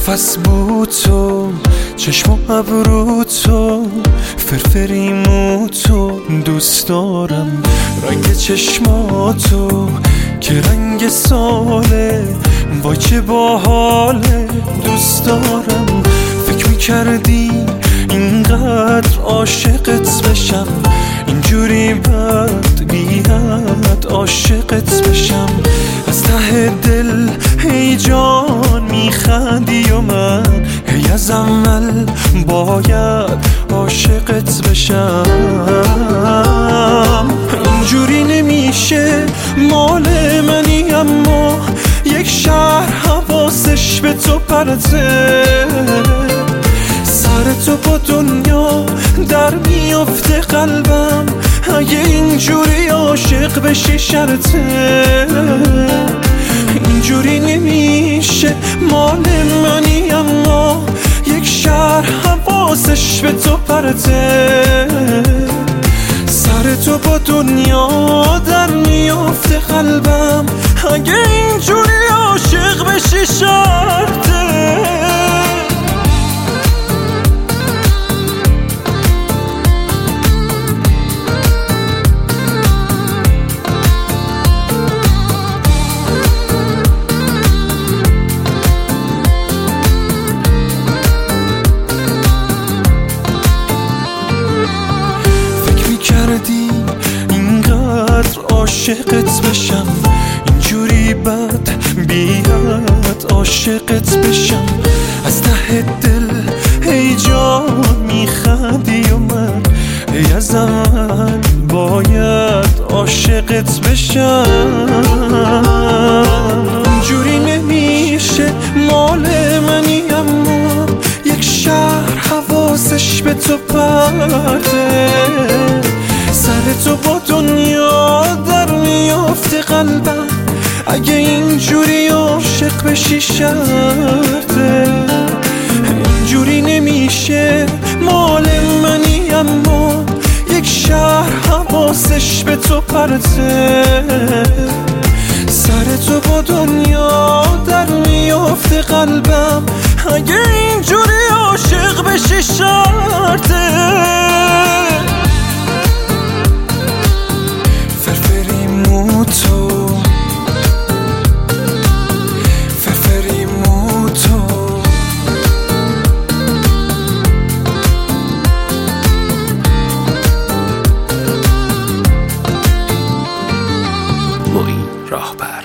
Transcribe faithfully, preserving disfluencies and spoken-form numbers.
نفس بود تو، چشم و ابرو تو، فرفری مو تو، دوست دارم رنگ چشماتو که رنگ ساله، وای چه باحاله، دوست دارم. فکر میکردی اینقدر عاشقت بشم، اینجوری بد بیاد عاشقت بشم. از ته دل ای جان میخندی و من هی از اول باید عاشقت بشم. اینجوری نمیشه، مال منی اما یک شهر حواسش به تو پرته، سر تو با دنیا در میفته قلبم، اگه اینجوری عاشق بشی شرطه. اینجوری نمیشه، مال منی اما یک شهر حواسش به تو پرته، سر تو با دنیا در میفته قلبم، اگه اینجوری عاشق بشی شرطه. اینقدر عاشقت بشم، اینجوری بد بیاد عاشقت بشم. از ته دل ای جان میخندی و من ای از اول باید عاشقت بشم. اینجوری نمیشه، مال منی اما یک شهر حواسش به تو پرته، سر تو با دنیا در میافته قلبم، اگه اینجوری عاشق بشی شرطه. اینجوری نمیشه، مال منی اما یک شهر حواسش به تو پرته، سر تو با دنیا در میافته قلبم، اگه اینجوری عاشق بشی شرطه. معین راهبر.